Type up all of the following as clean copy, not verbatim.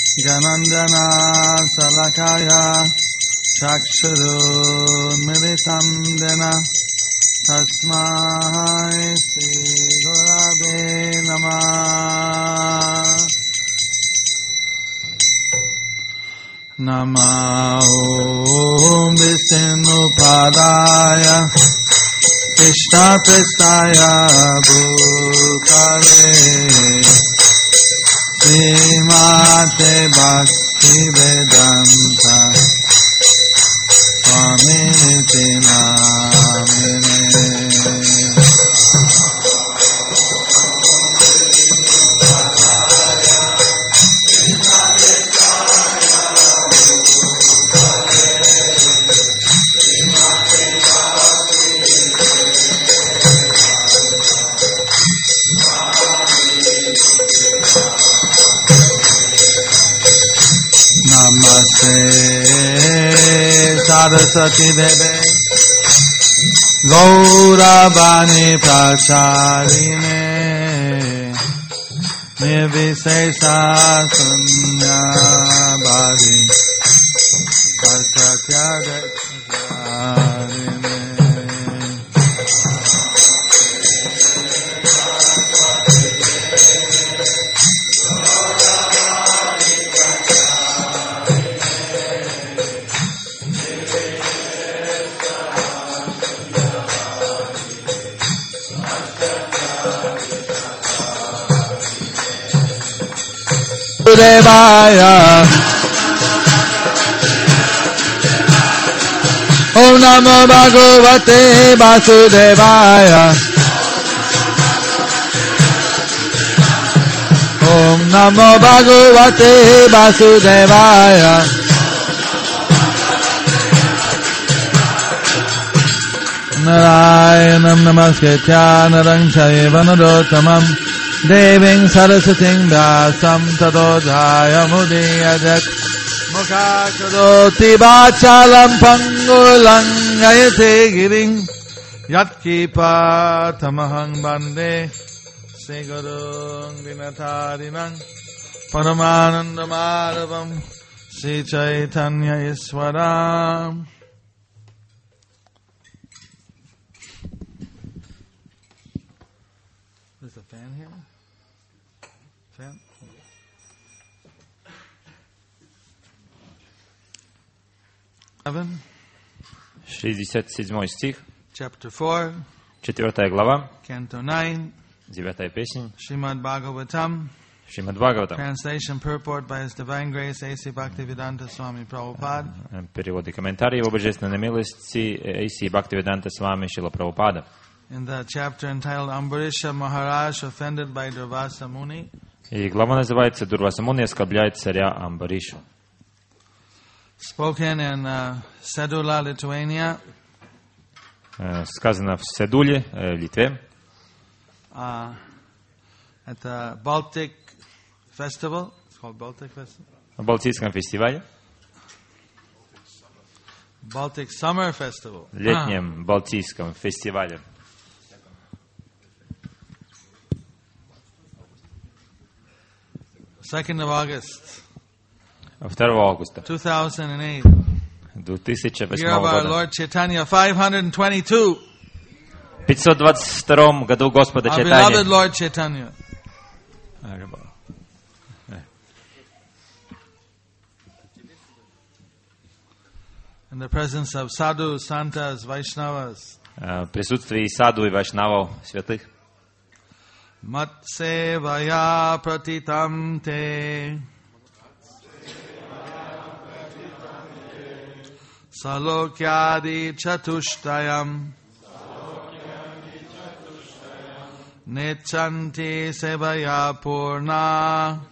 Ganandana Salakaya Chakshurunmilitam Dena Tasmai Sri Gurave Namah Namah Vishnupadaya Krishna Prestaya Bhutale Srimate Bhaktivedanta Swamiti Namine Namaste Saraswati Deve Gauravani Pracharine Nirvisesa Sunyabadi Pasatyadacharine Devaya Om Namo Bhagavate Vasudevaya Om Namo Bhagavate Vasudevaya Narayanam Namaskritya Narang Chaiva Narottamam Deving Saraswating Vyasam Tato Jayamudiyajat Mukhakadoti Vachalam Pangulang Gayate Giring Yatkipa Tamahang Bande Segurung Dinatarinang Paramanandamaravam Sri Chaitanya Iswaram. There's a fan here? Fan? Evan? 67 стих, Chapter 4, 4 глава, Canto 9, 9 песнь, Srimad Bhagavatam, Шримад Бхагаватам. translation purport by His Divine Grace A.C. Bhaktivedanta Swami Prabhupada. Перевод и комментарий его божественной милости A.C. Бхактивиданта Свами Шила Прабхупада. In the chapter entitled Ambarisha Maharaj offended by Durvasa Muni, И глава называется «Дурваса Муни оскорбляет царя Амбаришу». spoken in Sedula, Lithuania, Сказано в Седуле, в Литве, at the Baltic Festival. It's called Baltic Festival. в Балтийском фестивале, Baltic Summer Festival. летнем Балтийском фестивале. 2nd of August, 2 августа 2008. 2008 Year of our года. Lord Chaitanya, 522. В 522 году Господа Our beloved Чайтанья. Lord Chaitanya. In the presence of sadhus, santas, Vaishnavas. В присутствии саду и вайшнавов святых. Matsevaya pratitam te Salokyadi chatushtayam Nechanti sevaya purna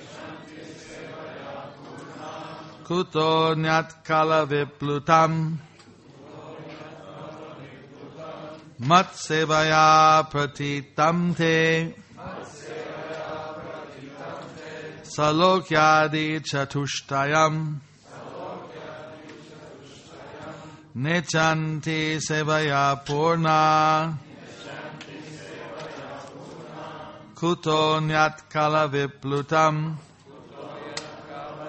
Kuto nyat kala viplutam Matsevaya pratitam te Salokyadi chatushtayam Nechanti sevaya purna Kuto nyat kala viplutam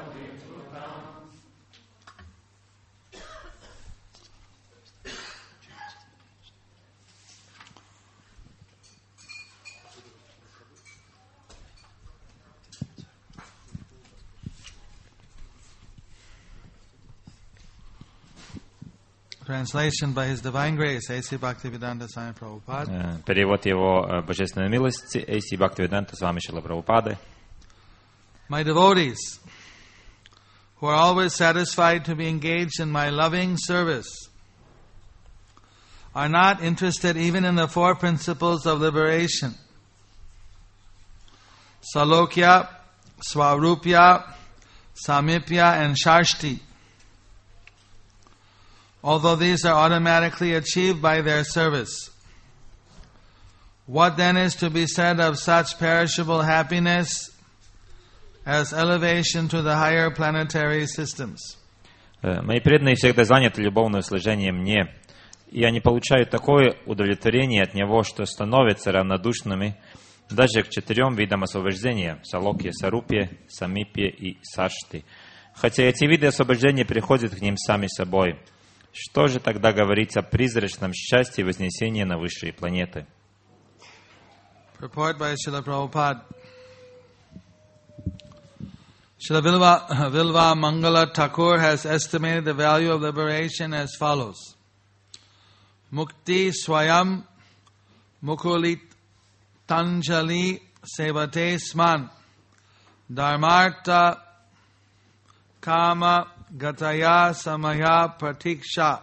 Translation by His Divine Grace, A.C. Bhaktivedanta Swami Prabhupada. Перевод его Божественной милости A.C. Bhaktivedanta Swami Śrīla Prabhupada. My devotees, who are always satisfied to be engaged in my loving service, are not interested even in the four principles of liberation: Salokya, Swarupya, Samipya, and Shashti. Although these are automatically achieved by their service. What then is to be said of such perishable happiness as elevation to the higher planetary systems? Мои преданные всегда заняты любовным служением мне, и они получают такое удовлетворение от него, что становятся равнодушными даже к 4 видам освобождения: Салокья, Сарупья, Самипья и Сашти. Хотя эти виды освобождения приходят к ним сами собой. Что же тогда говорится о призрачном счастье и вознесении на высшие планеты? Purport by Srila Prabhupada. Srila Vilva Mangala Thakur has estimated the value of liberation as follows: Mukti Swayam Mukulit Tanjali Sevate Sman Dharmartha Kama Gataya Samaya Pratiksha.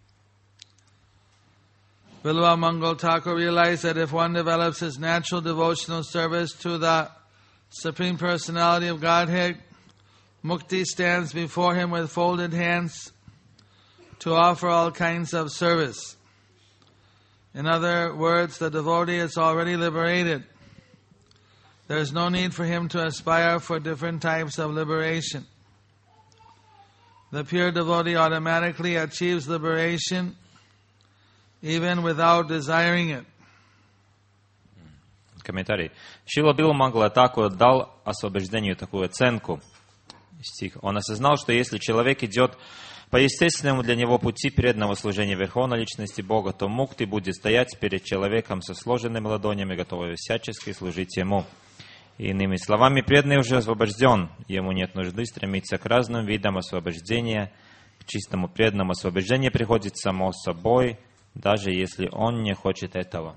Vilva Mangal Thakur realized that if one develops his natural devotional service to the Supreme Personality of Godhead, Mukti stands before him with folded hands to offer all kinds of service. In other words, the devotee is already liberated. There is no need for him to aspire for different types of liberation. The pure devotee automatically achieves liberation even without desiring it. Комментарий. Шрила Билва Мангала Тхакур дал освобождению такую оценку. Стих. Он осознал, что если человек идет по естественному для него пути преданного служения Верховной Личности Бога, то мукти будет стоять перед человеком со сложенными ладонями, готовый всячески служить ему. Иными словами, преданный уже освобожден, ему нет нужды стремиться к разным видам освобождения, к чистому преданному освобождение приходит само собой, даже если он не хочет этого.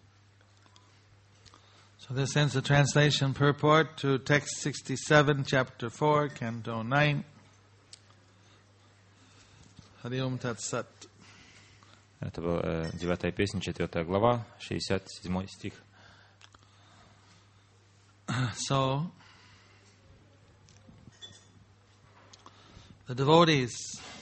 So this ends the translation purport to text 67, chapter 4, canto 9. Hari Om Tat Sat. Это была 9-я песня, 4 глава, 67 стих. So, the devotees,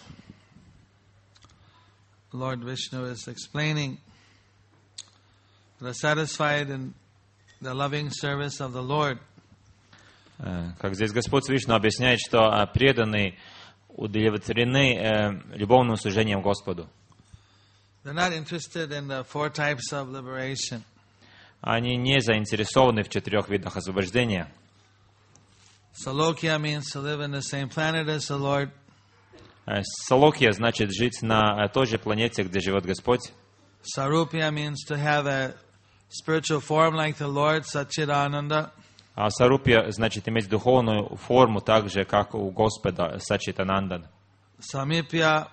Lord Vishnu is explaining, that are satisfied in the loving service of the Lord. Как здесь Господь Вишну объясняет, что преданные удовлетворены любовным служением Господу. They're not interested in the four types of liberation. Они не заинтересованы в 4 видах освобождения. Salokya means to live in the same planet as the Lord. Салокья значит жить на той же планете, где живет Господь. Sarupya means to have a spiritual form like the Lord, Satchidananda. А Сарупья значит иметь духовную форму так же, как у Господа, Саччитананда. Samipya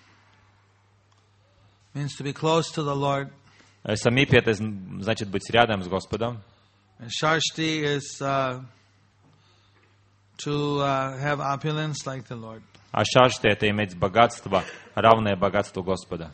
means to be close to the Lord. Самипья это значит быть рядом с Господом. And Shashti is to have opulence like the Lord. А шашти это иметь богатство, равное богатству Господа.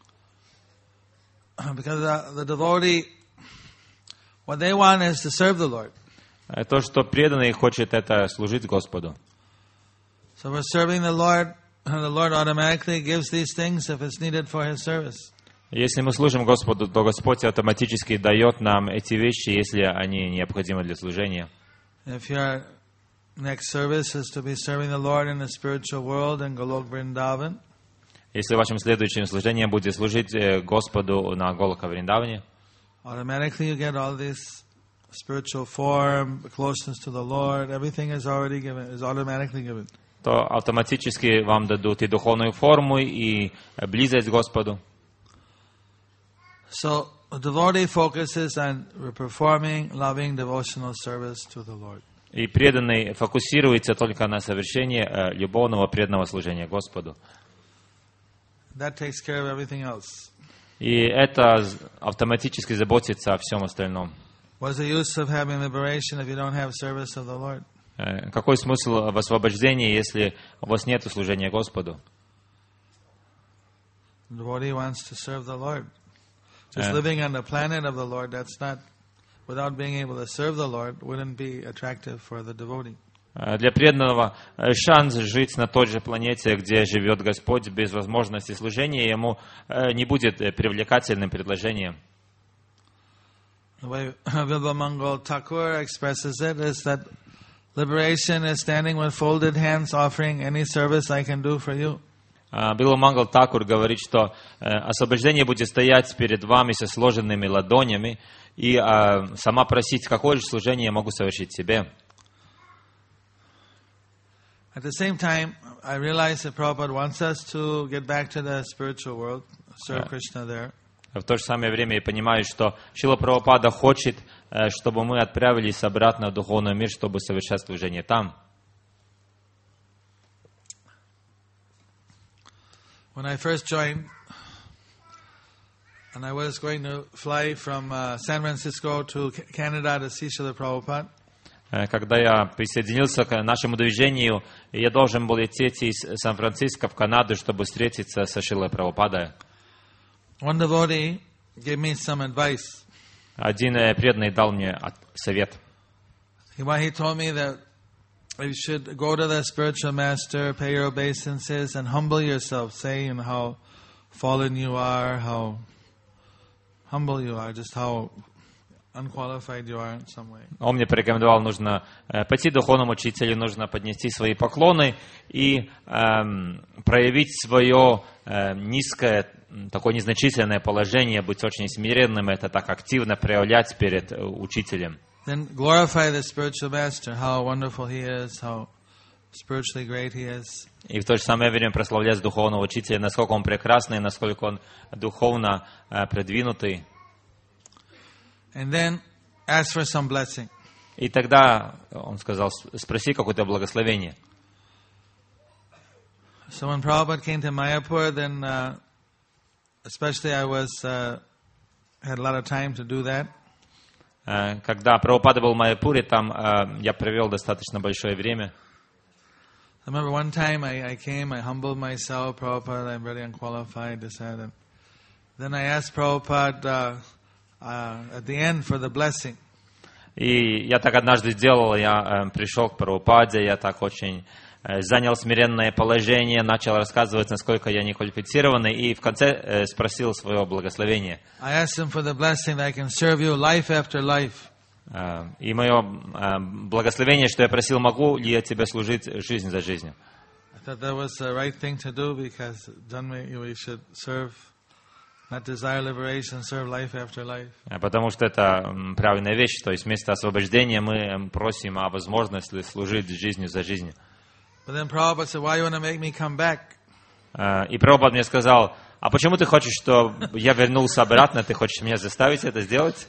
Because the devotee, what they want is to serve the Lord. То, что преданный хочет, это служить Господу. So we're serving the Lord automatically gives these things if it's needed for His service. Если мы служим Господу, то Господь автоматически дает нам эти вещи, если они необходимы для служения. If your next service is to be serving the Lord in the spiritual world in Golok Vrindavan, если вашим следующим служением будет служить Господу на Голока Вриндаване, automatically you get all this spiritual form, closeness to the Lord, everything is already given, is automatically given. То автоматически вам дадут и духовную форму, и близость к Господу. So, the devotee focuses on performing loving devotional service to the Lord. И преданный фокусируется только на совершении любовного преданного служения Господу. that takes care of everything else. И это автоматически заботится о всем остальном. What's the use of having liberation if you don't have service of the Lord? Какой смысл в освобождении, если у вас нет служения Господу? The devotee wants to serve the Lord. Just living on the planet of the Lord, that's not, without being able to serve the Lord, wouldn't be attractive for the devotee. Для преданного шанс жить на той же планете, где живет Господь, без возможности служения, ему не будет привлекательным предложением. The way Bilvamangal Thakur expresses it is that liberation is standing with folded hands, offering any service I can do for you. Билвамангал Такур говорит, что освобождение будет стоять перед вами со сложенными ладонями и сама просить, какое же служение я могу совершить себе. At the same time, I realize that Prabhupada wants us to get back to the spiritual world, serve Krishna there. В то же самое время я понимаю, что Шрила Прабхупада хочет, чтобы мы отправились обратно в духовный мир, чтобы совершать служение там. When I first joined, and I was going to fly from San Francisco to Canada to see Srila Prabhupada, когда я присоединился к нашему движению, я должен был лететь из Сан-Франциско в Канаду, чтобы встретиться со Шрилой Прабхупадой. One devotee gave me some advice. Один преданный дал мне совет. He told me that you should go to the spiritual master, pay your obeisances, and humble yourself, saying how fallen you are, how humble you are, just how unqualified you are in some way. Он мне порекомендовал, нужно пойти к духовному учителю, нужно поднести свои поклоны и проявить свое низкое, такое незначительное положение, быть очень смиренным, это так активно проявлять перед учителем. Then glorify the spiritual master, how wonderful he is, how spiritually great he is. И в то же самое время прославлять духовного учителя, насколько он прекрасный, насколько он духовно продвинутый. And then ask for some blessing. И тогда он сказал, спроси какое-то благословение. So when Prabhupada came to Mayapur, then especially I had a lot of time to do that. Когда Прабхупада был в Майяпуре, там я провел достаточно большое время. I remember one time I came, I humbled myself, Prabhupada, I'm very unqualified, this, that, and then I asked Prabhupada at the end for the blessing. И я так однажды сделал, я пришел к Прабхупаде, я так очень занял смиренное положение, начал рассказывать, насколько я неквалифицированный, и в конце спросил свое благословение. I asked him for the blessing that I can serve you life after life. И мое благословение, что я просил, могу ли я тебе служить жизнь за жизнью. I thought that was the right thing to do, because then we should serve, not desire liberation, serve life after life. Потому что это правильная вещь, то есть вместо освобождения мы просим о возможности служить жизнью за жизнью. But then Prabhupada said, why you want to make me come back? И Прабхупад мне сказал, а почему ты хочешь, чтобы я вернулся обратно, ты хочешь меня заставить это сделать?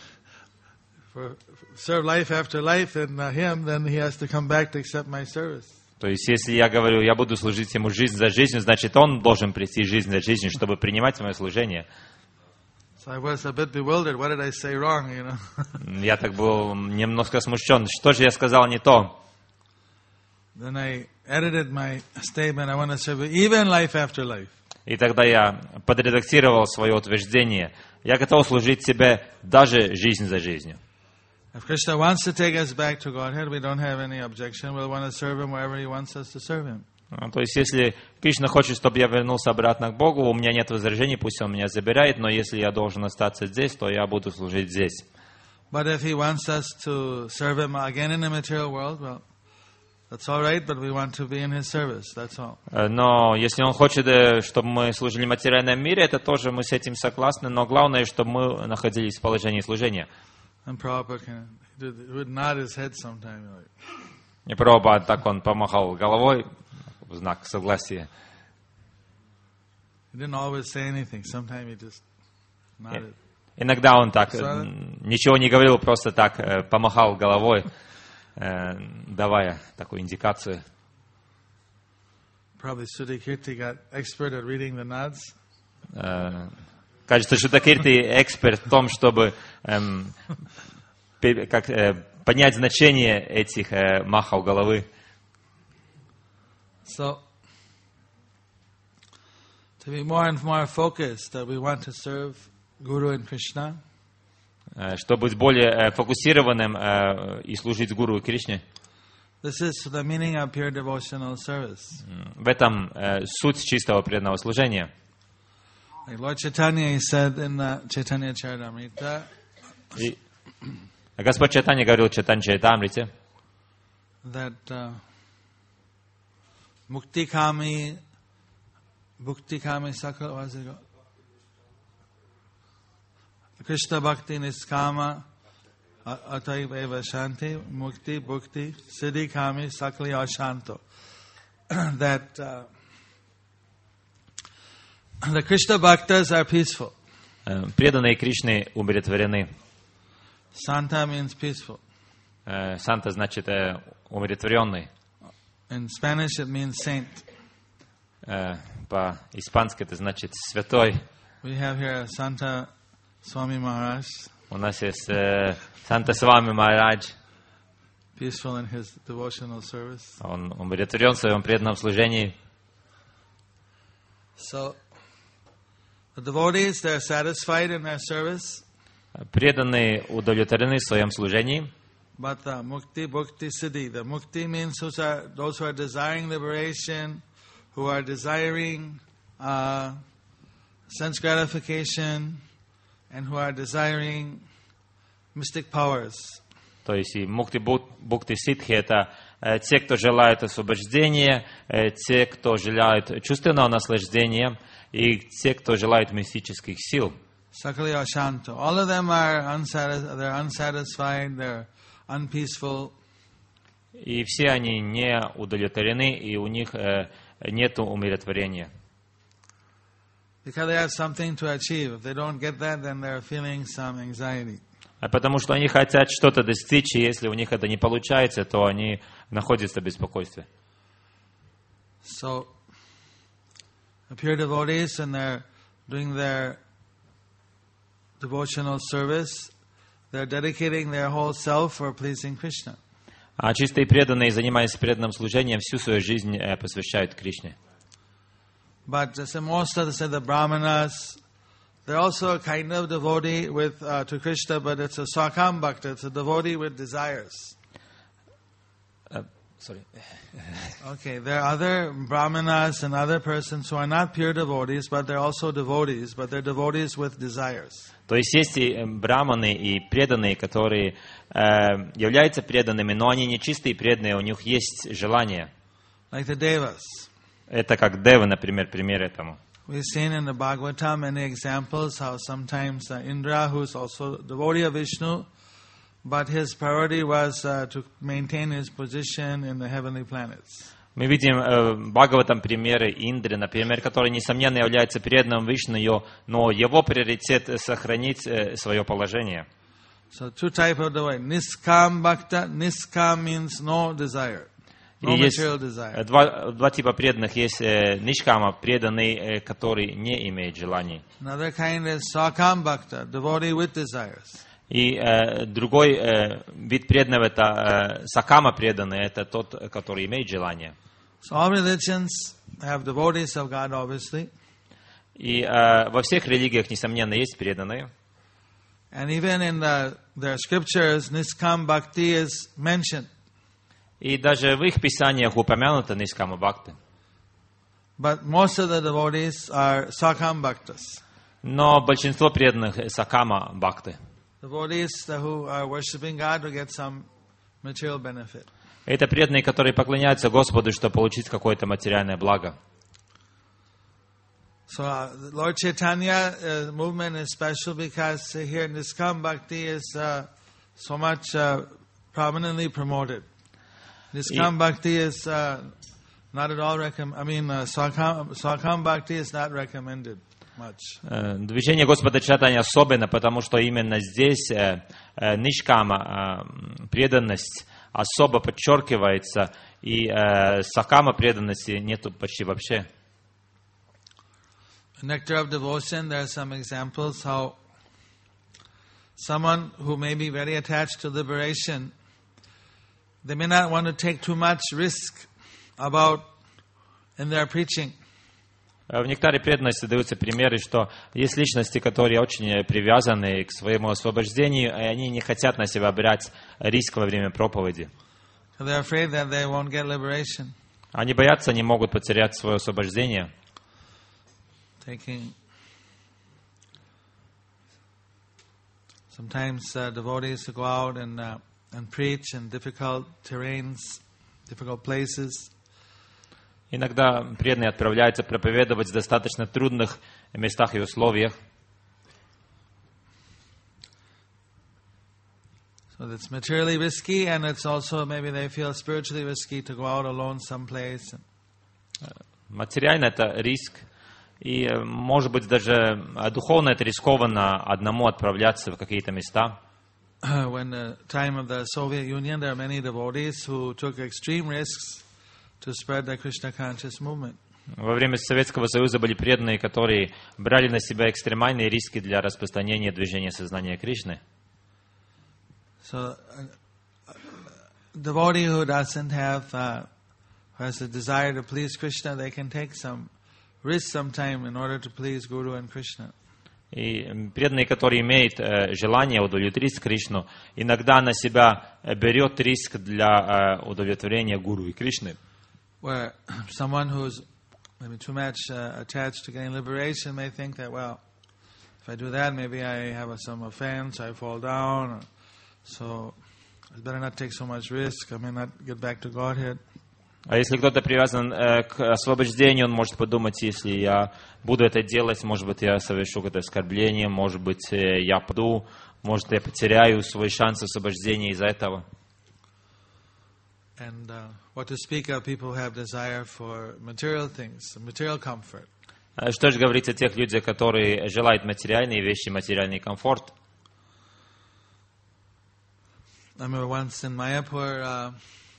Serve life after life, and him, then he has to come back to accept my service. То есть, если я говорю, я буду служить ему жизнь за жизнью, значит, он должен прийти жизнь за жизнью, чтобы принимать мое служение. So I was a bit bewildered. What did I say wrong, you know? Я так был немножко смущен. Что же я сказал не то? Then I edited my statement. I want to serve you even life after life. И тогда я подредактировал свое утверждение. Я готов служить тебе даже жизнь за жизнью. If Krishna wants to take us back to Godhead, we don't have any objection. We'll want to serve Him wherever He wants us to serve Him. То есть, если Кришна хочет, чтобы я вернулся обратно к Богу, у меня нет возражений, пусть Он меня забирает, но если я должен остаться здесь, то я буду служить здесь. But if He wants us to serve Him again in the material world, well, that's all right, but we want to be in His service, that's all. Но если Он хочет, чтобы мы служили в материальном мире, это тоже мы с этим согласны, но главное, чтобы мы находились в положении служения. And Prabhupada would nod his head sometime. И Прабхупад так он помахал головой в знак согласия. He didn't always say anything. Sometimes he just nodded. Иногда он так ничего не говорил, просто так помахал головой, давая такую индикацию. Probably Sudhakirti got expert at reading the nods. Кажется, Шудакирти эксперт в том, чтобы понять значение этих махов головы. So, to be more and more focused that we want to serve Guru and Krishna, чтобы быть более фокусированным и служить Гуру и Кришне. this is the meaning of pure devotional service. В этом суть чистого преданного служения. Like Lord Chaitanya, he said in the Chaitanya Charitamrita, И Господь Чайтанья говорил в Чайтанья Чаритамрите, that mukti kami sakal, what is it? Krishna bhakti niskama ataiv eva shanti mukti bhukti siddhi kami sakali ashanto. That the Krishna bhaktas are peaceful. преданные Кришны умиротворены. Santa means peaceful. Санта значит умиротворенный. In Spanish it means saint. По-испански это значит святой. We have here Santa Swami Maharaj, У нас есть Санта Свами Махарадж. peaceful in his devotional service. Он умиротворен в своем преданном служении. So, the devotees, they're satisfied in their service, Преданные удовлетворены в своем служении. but the mukti, bhukti, siddhi. The mukti means those who are desiring liberation, who are desiring sense gratification, and who are desiring mystic powers. То есть и мукти, бхукти, ситхи — это те, кто желают освобождения, те, кто желают чувственного наслаждения, и те, кто желают мистических сил. Sakali Ashanto. All of them are they're unsatisfied, they're unpeaceful. И все они не удовлетворены, и у них нет умиротворения. Because they have something to achieve. If they don't get that, then they're feeling some anxiety. Потому что они хотят что-то достичь, и если у них это не получается, то они находятся в беспокойстве. So, the pure devotees, and they're doing their devotional service, they're dedicating their whole self for pleasing Krishna. А чистые преданные, занимаясь преданным служением, всю свою жизнь посвящают Кришне. But most of the brahmanas, they're also a kind of devotee to Krishna, but it's a sakam bhakta, it's a devotee with desires. Okay, there are other brahmanas and other persons who are not pure devotees, but they're also devotees, but they're devotees with desires. То есть есть и браманы, и преданные, которые являются преданными, но они не чистые преданные, у них есть желание. Like the devas. Это как девы, например, пример этому. We've seen in the Bhagavatam many examples how sometimes Indra, who's also a devotee of Vishnu, but his priority was to maintain his position in the heavenly planets. Мы видим в Бхагаватам примеры Индры, например, который, несомненно, является преданным Вишну, но его приоритет — сохранить свое положение. So two types of devotee. Niskam bhakta. Niskam means no desire. No И есть material desire. два типа преданных. Есть нишкама, преданный, который не имеет желаний. Another kind is sakam bhakta, devotee with desires. И другой вид преданного — это сакама преданный, это тот, который имеет желание. So all religions have devotees of God, obviously. И во всех религиях, несомненно, есть преданные. And even in their scriptures, niskam bhakti is mentioned. И даже в их писаниях упомянуто нишкама бхакти. But most of the devotees are sakam bhaktas. Но большинство преданных сакама бхакти. Devotees who are worshipping God to get some material benefit. Это преданные, которые поклоняются Господу, чтобы получить какое-то материальное благо. So Lord Chaitanya movement is special because here Niskam Bhakti is so much prominently promoted. Niskam Bhakti is not at all Sakam Bhakti is not recommended much. Движение Господа Чайтаньи особенно, потому что именно здесь нишкама, преданность, особо подчеркивается, и сакама преданности нету почти вообще. Nectar of Devotion, there are some examples how someone who may be very attached to liberation, they may not want to take too much risk about in their preaching. В нектаре преданности даются примеры, что есть личности, которые очень привязаны к своему освобождению, и они не хотят на себя брать риск во время проповеди. They're afraid that they won't get liberation. Они боятся, они могут потерять свое освобождение. Sometimes devotees go out and preach in difficult terrains, difficult places. Иногда преданные отправляются проповедовать в достаточно трудных местах и условиях. So it's materially risky, and it's also maybe they feel spiritually risky to go out alone someplace. Материально это риск, и, может быть, даже духовно это рискованно одному отправляться в какие-то места. When the time of the Soviet Union, there are many devotees who took extreme risks to spread the Krishna conscious movement. Во время Советского Союза были преданные, которые брали на себя экстремальные риски для распространения движения сознания Кришны. So, a devotee who doesn't have, who has a desire to please Krishna, they can take some risk sometime in order to please Guru and Krishna. И преданные, которые имеют желание удовлетворить Кришну, иногда на себя берет риск для удовлетворения Гуру и Кришны. Where someone who's maybe too much attached to getting liberation may think that, well, if I do that, maybe I have some offense, I fall down, or, so I better not take so much risk, I may not get back to Godhead. А если кто-то привязан к освобождению, он может подумать, если я буду это делать, может быть, я совершу какое-то оскорбление, может быть, я паду, может, я потеряю свой шанс освобождения из-за этого. And what to speak of, people who have desire for material things, material comfort. Что же говорить о тех людях, которые желают материальные вещи, материальный комфорт? I remember once in Mayapur,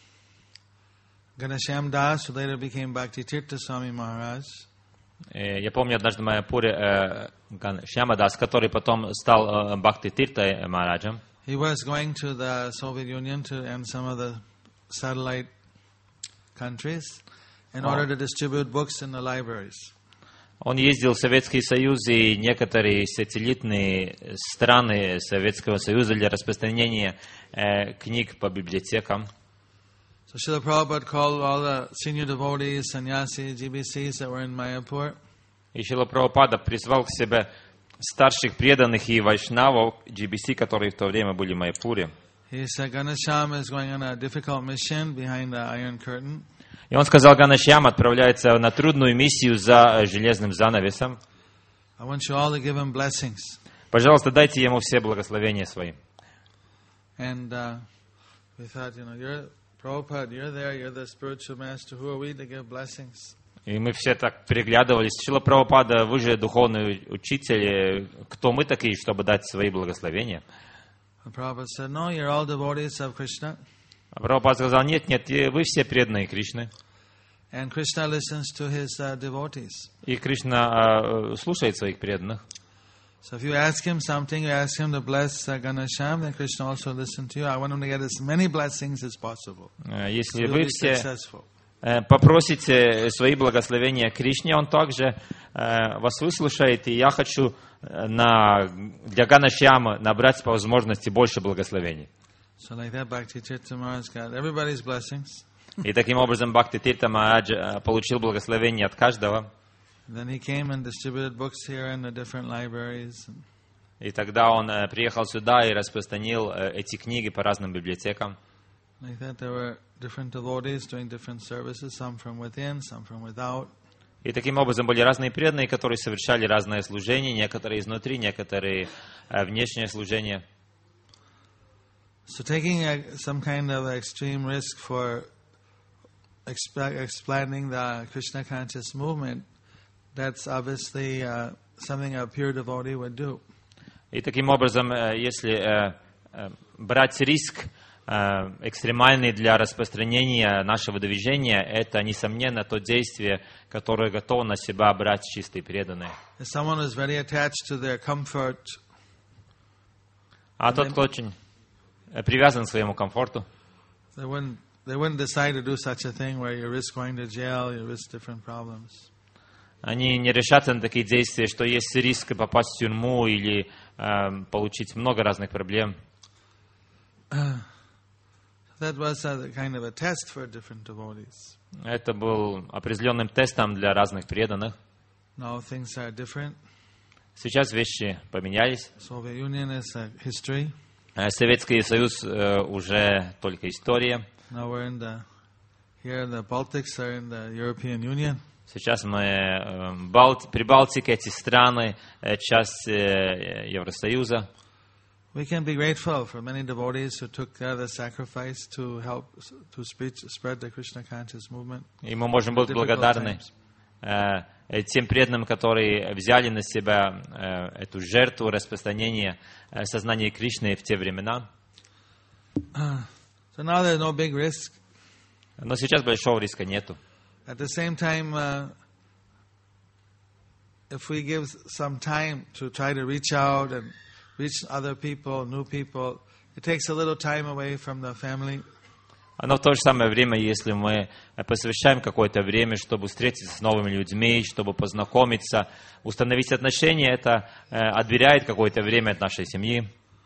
Ganashyam Das, who later became Bhakti Tirtha Swami Maharaj. Я помню однажды в Майяпуре Ганашьяма Дас, который потом стал Бхакти Тирта Махараджем. He was going to the Soviet Union and some of the satellite countries in order to distribute books in the libraries. Он ездил в Советский Союз и некоторые сателлитные страны Советского Союза для распространения книг по библиотекам. So Srila Prabhupada called all the senior devotees, sannyasis, GBCs that were in Mayapur. И Шрила Прабхупада призвал к себе старших преданных и вайшнавов GBC, которые в то время были в Майяпуре. He said Ganashyam is going on a difficult mission behind the Iron Curtain. И он сказал, Ганашьям отправляется на трудную миссию за железным занавесом. I want you all to give him blessings. Пожалуйста, дайте ему все благословения свои. And we thought, you're Prabhupada, you're there, you're the spiritual master. Who are we to give blessings? И мы все так переглядывались. Шрила Прабхупада, вы же духовный учитель. Кто мы такие, чтобы дать свои благословения? Prabhupada said, no, you're all devotees of Krishna. А Прабхупада сказал, нет, вы все преданные Кришны. And Krishna listens to his devotees. И Кришна слушает своих преданных. So if you ask him something, you ask him to bless Ganashyam, then Krishna also listen to you. I want him to get as many blessings as possible. Если вы все попросите свои благословения Кришне, он также вас выслушает, и я хочу для Ганашьяма набрать по возможности больше благословений. So like that, Bhakti Tirtha Maharaj got everybody's blessings. И таким образом Бхакти Тирта Махарадж получил благословение от каждого. Then he came and distributed books here in the different libraries. И тогда он приехал сюда и распространил эти книги по разным библиотекам. Like that, there were different devotees doing different services, some from within, some from without. И таким образом были разные преданные, которые совершали разное служение, некоторые изнутри, некоторые внешнее служение. So taking some kind of extreme risk for expanding the Krishna conscious movement, that's obviously something a pure devotee would do. И таким образом, если брать риск экстремальный для распространения нашего движения, это, несомненно, то действие, которое готово на себя брать чистые преданные. If someone is very attached to their comfort, А тот, кто очень привязан к своему комфорту, they wouldn't decide to do such a thing where you risk going to jail, you risk different problems. они не решатся на такие действия, что есть риск попасть в тюрьму или получить много разных проблем. That was a kind of a test for different devotees. Это был определенным тестом для разных преданных. Now things are different. Сейчас вещи поменялись. Soviet Union is a history. Советский Союз уже только история. Now we're here the Baltics are in the European Union. Сейчас мы Прибалтика, эти страны, часть Евросоюза. We can be grateful for many devotees who took the sacrifice to help to spread the Krishna conscious movement. И мы можем быть благодарны тем преданным, которые взяли на себя эту жертву распространения сознания Кришны в те времена. So now there's no big risk. Но сейчас большого риска нету. At the same time, if we give some time to try to reach out and reach other people, new people, it takes a little time away from the family. Но в то же самое время, если мы посвящаем какое-то время, чтобы встретиться с новыми людьми, чтобы познакомиться, установить отношения, это отбирает какое-то время от нашей семьи.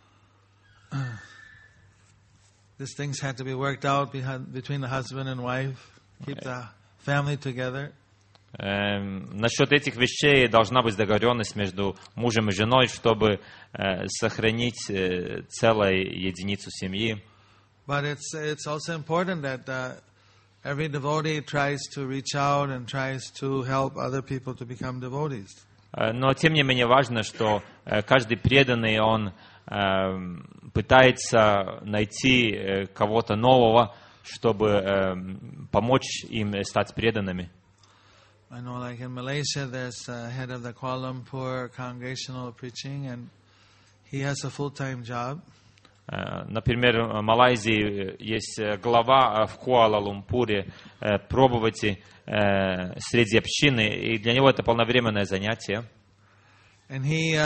These things had to be worked out between the husband and wife, keep the family together. Насчет этих вещей должна быть договоренность между мужем и женой, чтобы сохранить целую единицу семьи. But it's also important that every devotee tries to reach out and tries to help other people to become devotees. Но тем не менее важно, что каждый преданный, он пытается найти кого-то нового, чтобы помочь им стать преданными. I know, like in Malaysia, there's a head of the Kuala Lumpur Congregational Preaching, and he has a full-time job. Например, в Малайзии есть глава в Куала-Лумпуре пробовать среди общины, и для него это полновременное занятие. And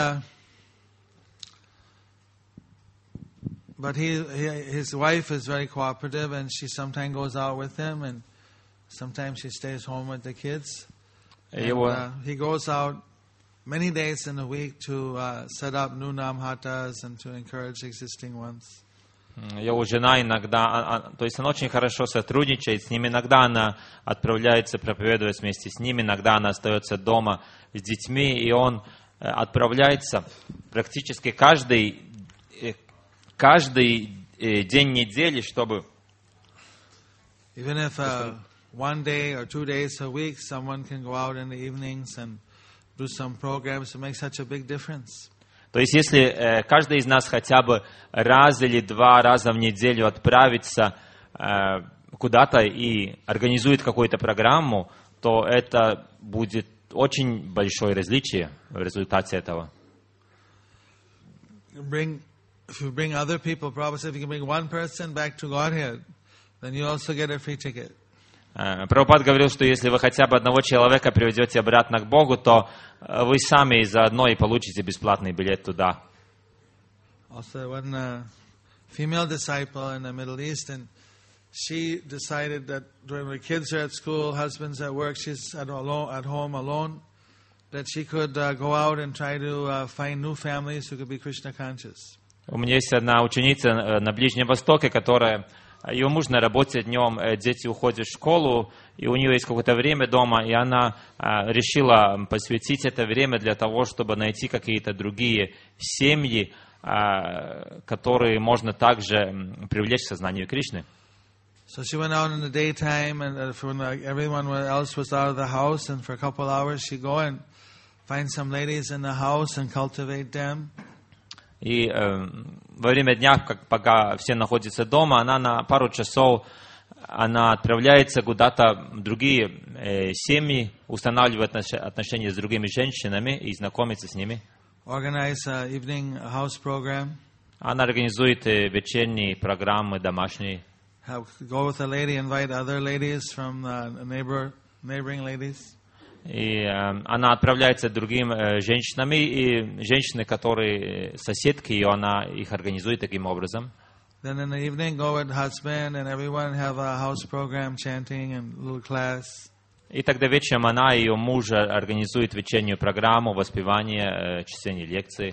his wife is very cooperative, and she sometimes goes out with him, and sometimes she stays home with the kids. And, he goes out many days in a week to set up new namhatas and to encourage existing ones. Его жена иногда, то есть она очень хорошо сотрудничает с ним, иногда она отправляется проповедовать вместе с ним, иногда она остается дома с детьми, и он отправляется практически каждый день недели, чтобы... Even if 1 day or 2 days a week, someone can go out in the evenings and do some programs to make such a big difference. То есть, если каждый из нас хотя бы раз или 2 раза в неделю отправится куда-то и организует какую-то программу, то это будет очень большое различие в результате этого. If you bring other people, Prabhupada said, if you can bring one person back to Godhead, then you also get a free ticket. Прабхупад говорил, что если вы хотя бы одного человека приведете обратно к Богу, то вы сами заодно и получите бесплатный билет туда. Also, one female disciple in the Middle East, and she decided that when her kids are at school, husband's at work, she's at home alone, that she could go out and try to find new families who could be Krishna conscious. У меня есть одна ученица на Ближнем Востоке, которая... Ее муж на работе днем, дети уходят в школу, и у нее есть какое-то время дома, и она решила посвятить это время для того, чтобы найти какие-то другие семьи, которые можно также привлечь к сознанию Кришны. So she went out in the daytime, and when everyone else was out of the house, and for a couple hours she'd go and find some ladies in the house and cultivate them. И во время дня, пока все находятся дома, она на пару часов она отправляется куда-то в другие семьи, устанавливает отношения с другими женщинами и знакомится с ними. Organize an evening house program. Она организует вечерние программы домашние. Go with a lady, invite other ladies from neighboring ladies. И она отправляется к другим женщинами, и женщины, которые соседки ее, она их организует таким образом. Then in the evening, go with husband and everyone have a house program, chanting and little class. И тогда вечером она и ее муж организует вечернюю программу, воспевание, чтение лекций.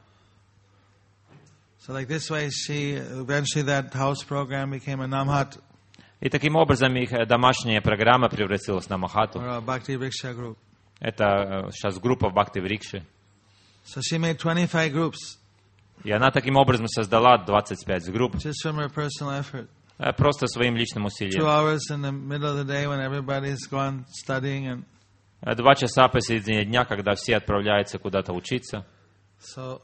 So like this way, eventually that house program became a namhat. И таким образом их домашняя программа превратилась на Махату. Or a Bhakti Vriksha group. Это сейчас группа в Бхакти Врикше. So she made 25 groups. И она таким образом создала 25 групп. Just from her personal effort. Просто своим личным 2 усилием. hours in the middle of the day when everybody's gone studying and 2 часа посередине дня, когда все отправляются куда-то учиться. so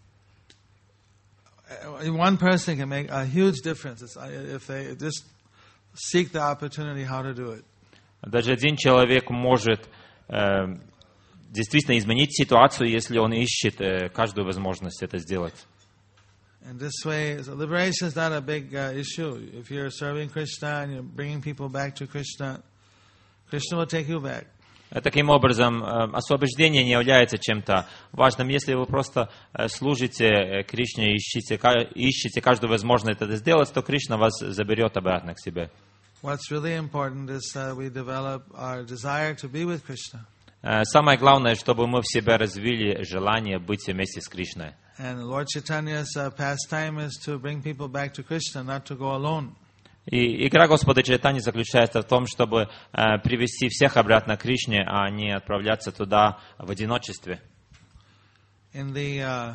one person can make a huge difference if they just seek the opportunity how to do it. Даже один человек может действительно изменить ситуацию, если он ищет каждую возможность это сделать. And this way, so liberation is not a big issue. If you're serving Krishna and you're bringing people back to Krishna, Krishna will take you back. Таким образом, освобождение не является чем-то важным. Если вы просто служите Кришне и ищете каждую возможность это сделать, то Кришна вас заберет обратно к себе. What's really important is that we develop our desire to be with Krishna. Самое главное, чтобы мы в себе развили желание быть вместе с Кришной. And Lord Chaitanya's pastime is to bring people back to Krishna, not to go alone. И игра Господа Чайтаньи заключается в том, чтобы привести всех обратно к Кришне, а не отправляться туда в одиночестве. In the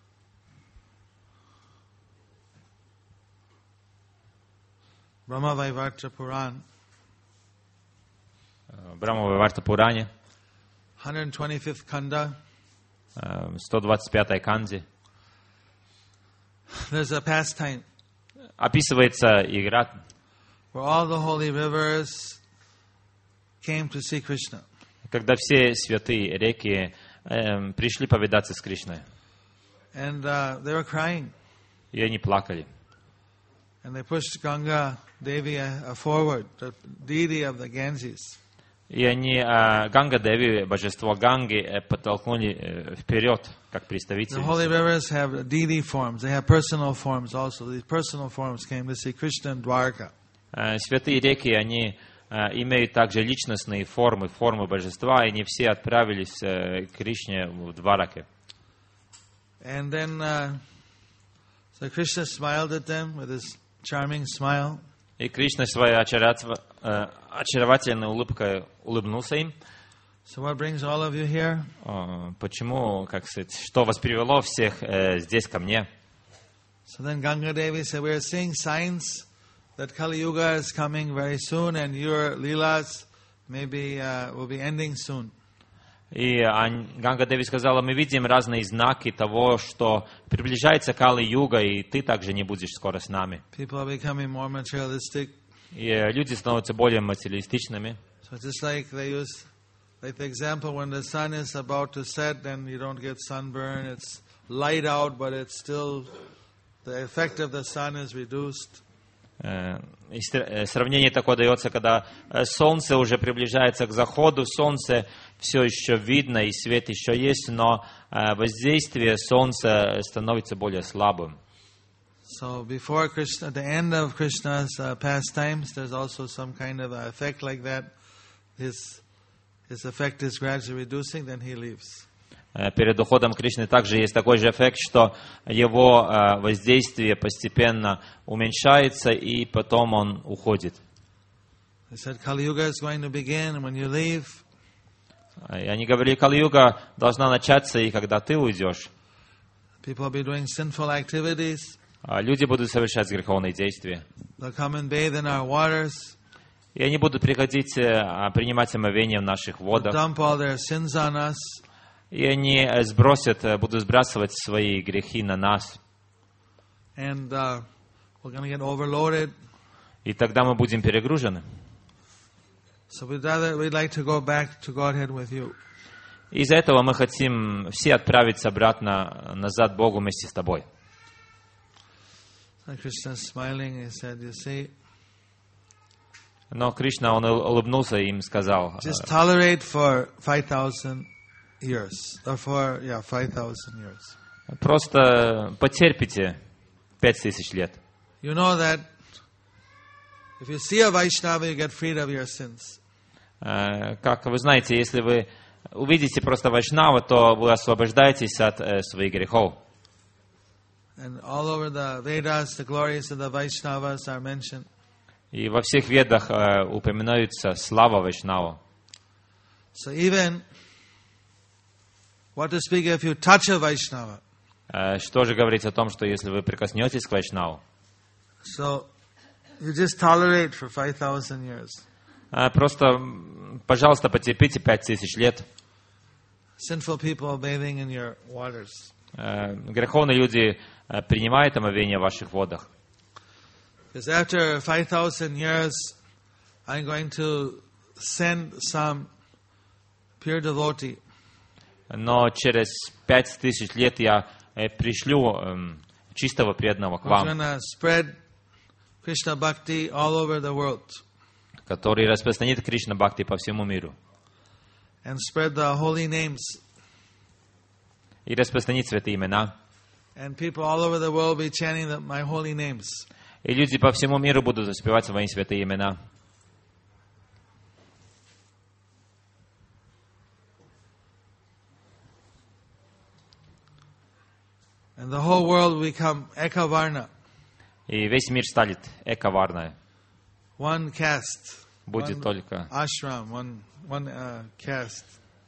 Brahmavaivarta Puran, Брахмавайварта Пуране, 125th Kanda, 125-й канде, there's a pastime описывается игра, where all the holy rivers came to see Krishna. когда все святые реки пришли повидаться с Кришной. And they were crying. И они плакали. And they pushed Ganga Devi forward, the deity of the Ganges. И они Ганга Деви, божество Ганги, подтолкнули вперед, как The представители. holy rivers have deity forms. They have personal forms also. These personal forms came to see Krishna in Dwarka. Святые реки, они имеют также личностные формы, формы божества, и они все отправились к Кришне в Двараке. And then so Krishna smiled at them with his charming smile. И Кришна своей очаровательной улыбкой улыбнулся им. So what brings all of you here? Почему, как сказать, что вас привело всех здесь ко мне? So then Ganga Devi said, we are seeing signs that Kali Yuga is coming very soon and your Leelas maybe will be ending soon. И Ганга Деви сказала, мы видим разные знаки того, что приближается Кали-юга, и ты также не будешь скоро с нами. People are becoming more materialistic. И люди становятся более материалистичными. So just like they use, like the example when the sun is about to set, then you don't get sunburn. It's light out, but it's still, the effect of the sun is reduced. И сравнение такое дается, когда солнце уже приближается к заходу, солнце все еще видно, и свет еще есть, но воздействие солнца становится более слабым. So before Krishna, at the end of Krishna's pastimes, there's also some kind of effect like that. His effect is gradually reducing, then he leaves. Перед уходом Кришны также есть такой же эффект, что его воздействие постепенно уменьшается, и потом он уходит. They said Kali Yuga is going to begin, and when you leave, И они говорили, Кали-юга должна начаться, и когда ты уйдешь, people will be doing sinful activities. люди будут совершать греховные действия. They'll come and bathe in our waters. И они будут приходить, принимать омовение в наших водах. Dump all their sins on us. И они будут сбрасывать свои грехи на нас. And we're going to get overloaded. И тогда мы будем перегружены. So we'd like to go back to Godhead with you. Из-за этого мы хотим все отправиться обратно назад Богу вместе с тобой. And Krishna smiling, he said, you see, Но Кришна, он улыбнулся и им сказал, just tolerate for 5,000 years. Or for, 5,000 years. просто потерпите 5000 лет. You know that if you see a Vaishnava, you get freed of your sins. Как вы знаете, если вы увидите просто Вайшнава, то вы освобождаетесь от своих грехов. And all over the Vedas, the glories of the Vaishnavas are mentioned. И во всех ведах упоминаются слава Вайшнава. So even, what to speak if you touch a Vaishnava? Что же говорить о том, что если вы прикоснетесь к Вайшнаву, So, you just tolerate for 5,000 years. просто, пожалуйста, потерпите 5000 лет. Sinful people bathing in your waters. Греховные люди принимают омовение в ваших водах. Because after 5,000 years, I'm going to send some pure devotee. Но через 5000 лет я пришлю чистого преданного к Who's вам, going to spread Krishna Bhakti all over the world. который распространит Кришна Бхакти по всему миру. And spread the holy names. И распространит святые имена. And people all over the world be chanting my holy names. И люди по всему миру будут воспевать свои святые имена. And the whole world will become Ekavarna. И весь мир станет эковарной. One caste. Будет One только ashram, one caste.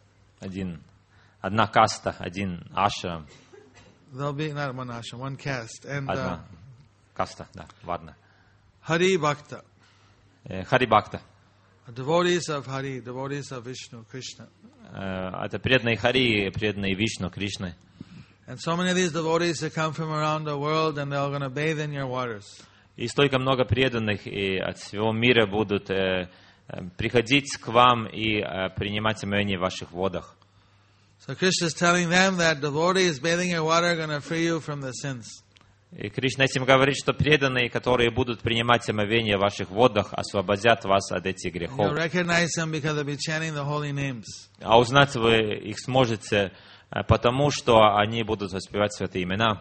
одна каста, один ашрам. There'll be not one ashram, one caste. And Одна каста, да, варна. Hari Bhakta. Хари Бхакта. Devotees of Hari, devotees of Vishnu, Krishna. Это преданные Хари, преданные Вишну, Кришны. And so many of these devotees that come from around the world and they're going to bathe in your waters. И столько много преданных и от всего мира будут приходить к вам и принимать омовение в ваших водах. So Krishna is telling them that devotees bathing in your water are going to free you from the sins. И Кришна этим говорит, что преданные, которые будут принимать омовение в ваших водах, освободят вас от этих You'll грехов. recognize them because they'll be chanting the holy names. А узнать вы их сможете, потому что они будут воспевать святые имена.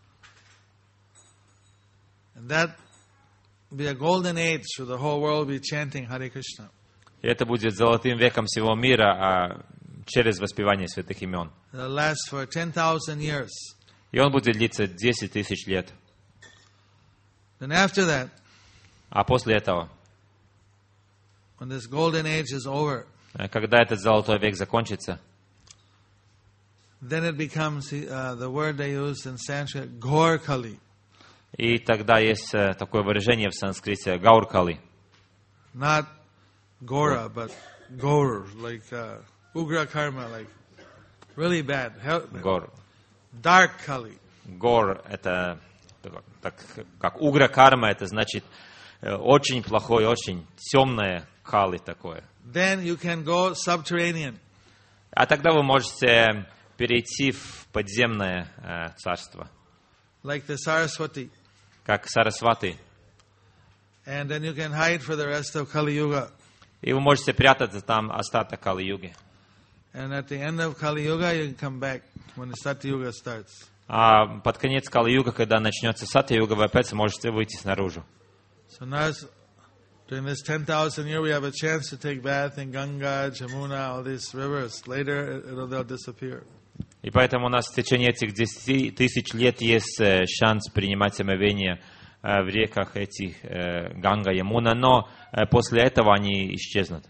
And that will be a golden age where the whole world will be chanting Hare Krishna. И это будет золотым веком всего мира через воспевание святых имен. It'll last for 10,000 years. И он будет длиться 10 тысяч лет. Then after that, А после этого, when this golden age is over, когда этот золотой век закончится, then it becomes the word they use in Sanskrit, Gaur Kali. и тогда есть такое выражение в санскрите «гауркали». Not Gora, but Gaur, like Ugra Karma, like really bad. Гор. Dark Kali. Гор — это так, как угра карма, это значит очень плохое, очень темное кали такое. Then you can go subterranean. А тогда вы можете перейти в подземное царство, Like the Saraswati. как Сарасвати. And then you can hide for the rest of Kali Yuga. И вы можете прятаться там остаток Кали-юги. And at the end of Kali Yuga, you can come back when the Satya Yuga starts. А под конец Кали-юга, когда начнется Сатья-юга, вы опять сможете выйти снаружи. So now, during this 10,000 years, we have a chance to take bath in Ganga, Jamuna, all these rivers. Later, they'll disappear. И поэтому у нас в течение этих 10 тысяч лет есть шанс принимать омовение в реках этих Ганга, Ямуна, но после этого они исчезнут.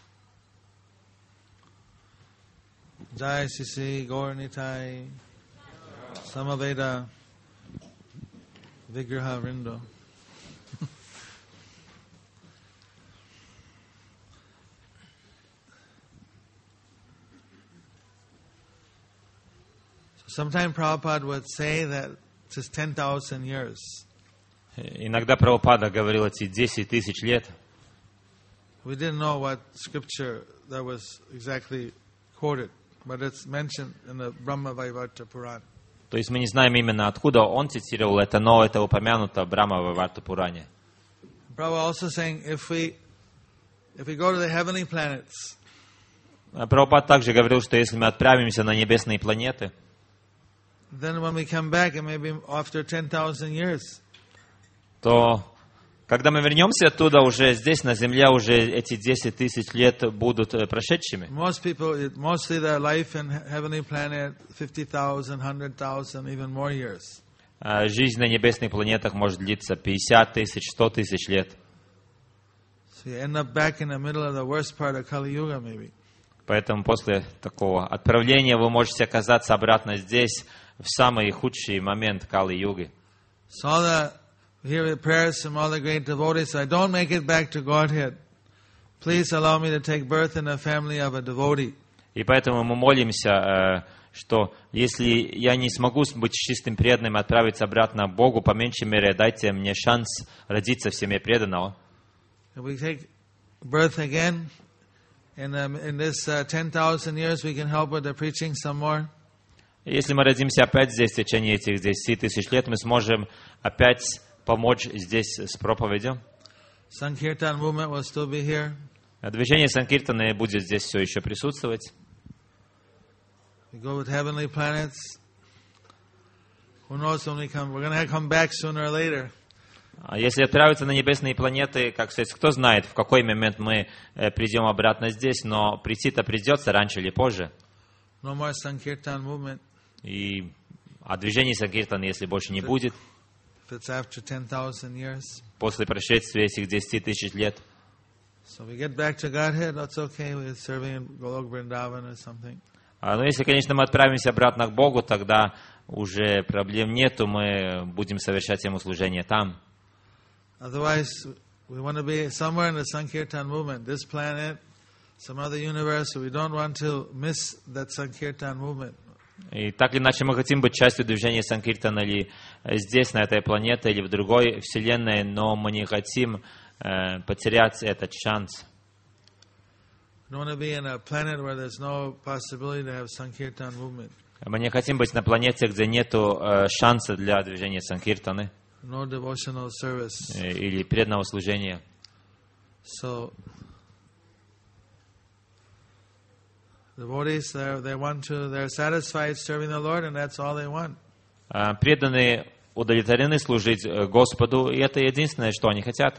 Jai Sisi Gaur Nitai Samaveda Vigraha Vrindo. Sometimes Prabhupada would say that just 10,000 years. Иногда Прабхупада говорил эти 10 тысяч лет. We didn't know what scripture that was exactly quoted, but it's mentioned in the Brahma Vaivarta Puran. То есть мы не знаем именно откуда он цитировал это, но это упомянуто Брахма Вайварта Пуране. Prabhupada also saying if we go to the heavenly planets, Прабхупад также говорил, что если мы отправимся на небесные планеты, then when we come back, it may be after 10,000 years. то когда мы вернемся оттуда, уже здесь, на Земле, уже эти 10 тысяч лет будут прошедшими. Most people, mostly their life in heavenly planet, 50,000, 100,000, even more years. Жизнь на небесных планетах может длиться 50 тысяч, 100 тысяч лет. So you end up back in the middle of the worst part of Kali Yuga, maybe. Поэтому после такого отправления вы можете оказаться обратно здесь, в самый худший момент Кали-юги. So all the here prayers from all the great devotees, I don't make it back to Godhead. Please allow me to take birth in the family of a devotee. И поэтому мы молимся, что если я не смогу быть чистым преданным и отправиться обратно к Богу, по меньшей мере дайте мне шанс родиться в семье преданного. If we take birth again, in this 10,000 years, we can help with the preaching some more. Если мы родимся опять здесь в течение этих 10 тысяч лет, мы сможем опять помочь здесь с проповедью. Sankirtan movement will still be here. Движение Санкиртаны будет здесь все еще присутствовать. We go with heavenly planets. Who knows when we come? We're going to come back sooner or later. А если отправиться на небесные планеты, как сказать, кто знает, в какой момент мы придем обратно здесь, но прийти-то придется раньше или позже. No more Sankirtan movement. А движение Санкиртаны, если больше не будет, If it's after 10,000 years. после прошествия этих 10 тысяч лет, So we get back to Godhead, that's okay. We're serving in Golok Vrindavan or something. но если, конечно, мы отправимся обратно к Богу, тогда уже проблем нету, мы будем совершать Ему служение там. Otherwise, we want to be somewhere in the Sankirtan movement, this planet, some other universe. We don't want to miss that Sankirtan movement. И так или иначе мы хотим быть частью движения Санкиртана или здесь, на этой планете, или в другой вселенной, но мы не хотим потерять этот шанс. We don't want to be in a planet where there's no possibility to have Sankirtan movement. Мы не хотим быть на планете, где нету шанса для движения Санкиртаны No devotional service. или преданного служения. So, devotees, they're satisfied serving the Lord, and that's all they want. Преданные удовлетворены служить Господу, и это единственное, что они хотят.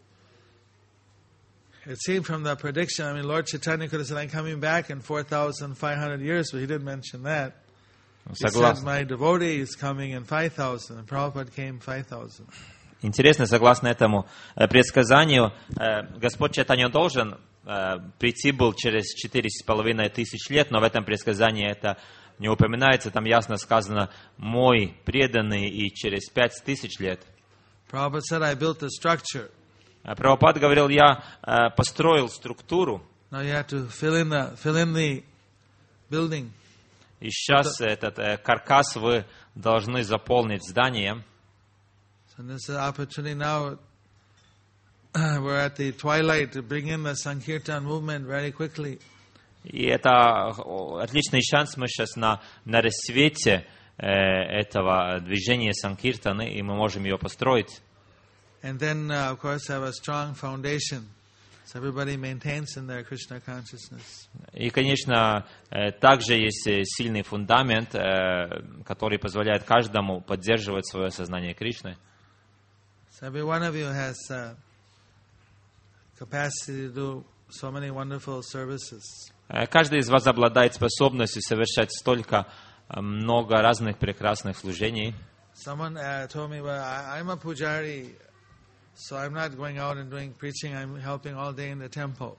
It seemed from the prediction, I mean, Lord Chaitanya could have said, I'm coming back in 4,500 years, but he didn't mention that. He said, my devotee is coming in 5,000, and Prabhupada came 5,000. Интересно, согласно этому предсказанию, Господь Чайтанья должен прийти был через 4,5 тысяч лет, но в этом предсказании это не упоминается, там ясно сказано «мой преданный» и через 5 тысяч лет. Prabhupada said, I built a structure. Прабхупад говорил, я построил структуру. Now you have to fill in the building. И сейчас этот каркас вы должны заполнить зданием. So this is an opportunity now. We're at the twilight to bring in the Sankirtan movement very quickly. И это отличный шанс, мы сейчас на рассвете этого движения Санкиртаны, и мы можем ее построить. And then, of course, have a strong foundation, so everybody maintains in their Krishna consciousness. И, конечно, также есть сильный фундамент, который позволяет каждому поддерживать свое сознание Кришны. So every one of you has capacity to do so many wonderful services. Каждый из вас обладает способностью совершать столько много разных прекрасных служений. Someone told me, well, I'm a pujari, so I'm not going out and doing preaching, I'm helping all day in the temple.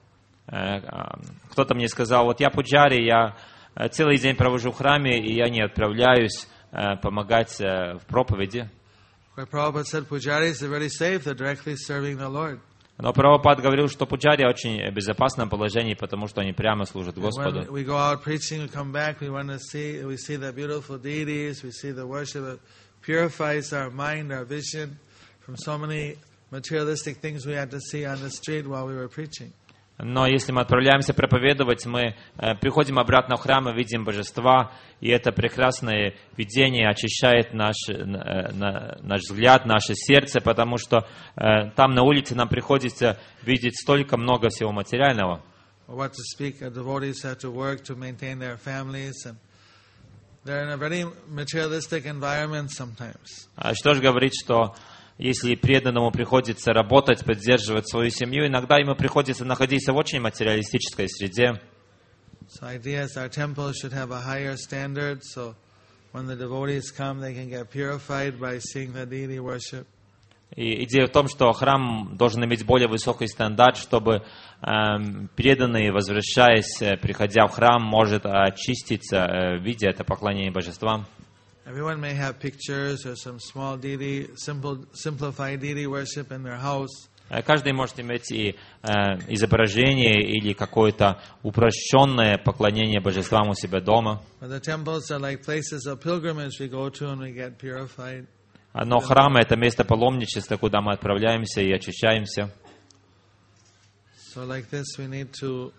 Кто-то мне сказал, вот я пуджари, я целый день провожу в храме, и я не отправляюсь помогать в проповеди. Prabhupada said pujaris are very safe, they're directly serving the Lord. Но Прабхупад говорил, что пуджари очень в безопасном положении, потому что они прямо служат Господу. When we go out preaching, we come back, we see the beautiful deities, we see the worship. It purifies our mind, our vision from so many materialistic things we had to see on the street while we were preaching. Но если мы отправляемся проповедовать, мы приходим обратно в храм и видим божества, и это прекрасное видение очищает наш взгляд, наше сердце, потому что там на улице нам приходится видеть столько много всего материального. What to speak, devotees have to work to maintain their families, and they're in a very materialistic environment sometimes. Что же говорить, что если преданному приходится работать, поддерживать свою семью, иногда ему приходится находиться в очень материалистической среде. So idea is our temple should have a higher standard, so when the devotees come, they can get purified by seeing the deity worship. И идея в том, что храм должен иметь более высокий стандарт, чтобы преданный, возвращаясь, приходя в храм, может очиститься, видя это поклонение божествам. Everyone may have pictures or some small deity, simplified deity worship in their house. Каждый может иметь и изображение или какое-то упрощенное поклонение божествам у себя дома. But the temples are like places of pilgrimage we go to and we get purified. Но храмы — это место паломничества, куда мы отправляемся и очищаемся. So like this we need to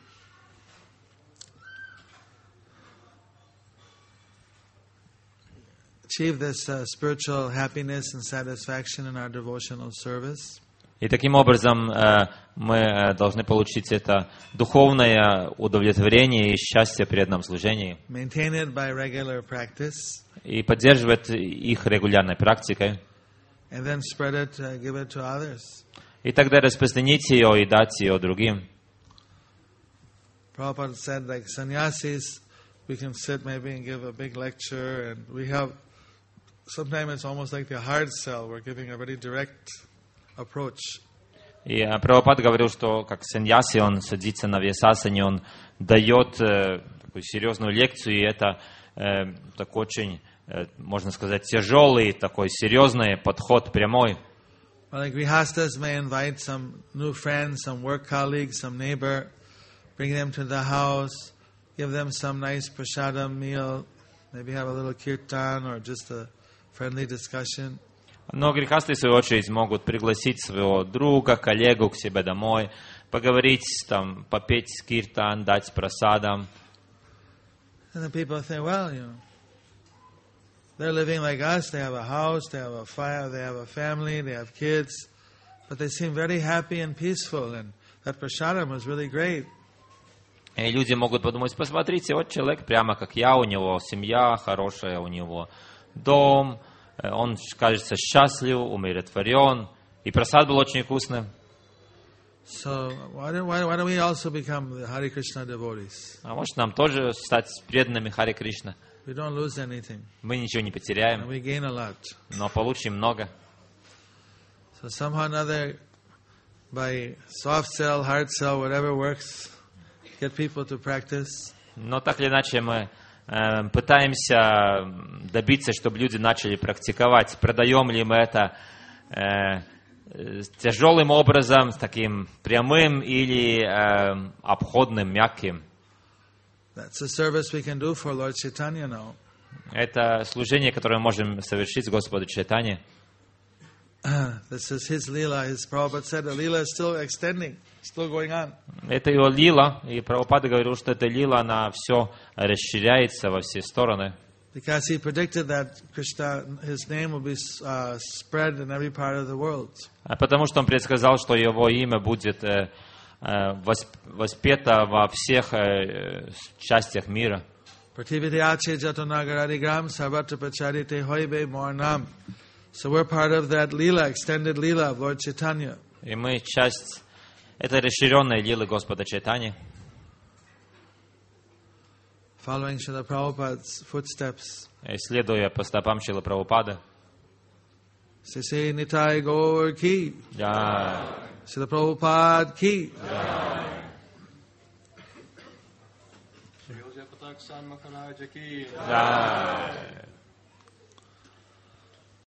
achieve this spiritual happiness and satisfaction in our devotional service. И таким образом мы должны получить это духовное удовлетворение и счастье при преданном служении. Maintain it by regular practice. И поддерживать их регулярной практикой. And then spread it, give it to others. И тогда распространить ее и дать ее другим. Prabhupada said, like sannyasis, we can sit maybe and give a big lecture, and we have, sometimes it's almost like the hard sell, we're giving a very direct approach. И Прабхупад говорил, что как саньяси, он садится на вьясасане, он дает такую серьезную лекцию, и это такой очень, можно сказать, тяжелый, такой серьезный подход, прямой. Like grihastas may invite some new friends, some work colleagues, some neighbor, bring them to the house, give them some nice prasadam meal, maybe have a little kirtan or just a friendly discussion. Но грехасты, в свою очередь, могут пригласить своего друга, коллегу к себе домой, поговорить, там, попеть киртан, дать прасадам. And the people think, well, you know, they're living like us, they have a house, they have a fire, they have a family, they have kids, but they seem very happy and peaceful, and that prasadam was really great. И люди могут подумать, посмотрите, вот человек прямо как я, у него семья хорошая, у него дом, он, кажется, счастлив, умиротворен, и прасад был очень вкусным. So why don't we also become the Hare Krishna devotees? А может, нам тоже стать преданными Харе Кришна? We don't lose anything, Мы ничего не and потеряем, we gain a lot. но получим много. So somehow or another, by soft sell, hard sell, whatever works, get people to practice. Но так или иначе мы пытаемся добиться, чтобы люди начали практиковать. Продаем ли мы это тяжелым образом, таким прямым или обходным, мягким? That's a service we can do for Lord Chaitanya now. Это служение, которое мы можем совершить Господу Чайтане. This is his lila. His Prabhupada said the lila is still extending, still going on. Это его лила, и Прабхупада говорил, что эта лила, она все расширяется во все стороны. Because he predicted that Krishna, his name will be spread in every part of the world. Потому что он предсказал, что его имя будет воспето во всех частях мира. So we're part of that lila, extended lila of Lord Chaitanya. И мы часть этой расширенной лилы Господа Чайтани. Following Srila Prabhupada's footsteps. Следуя по стопам Шрилы Прабхупады. Sri Nitai Gaur ki. Jai. Srila Prabhupada ki. Jai. Shri Patak San Maharaj ki. Jai.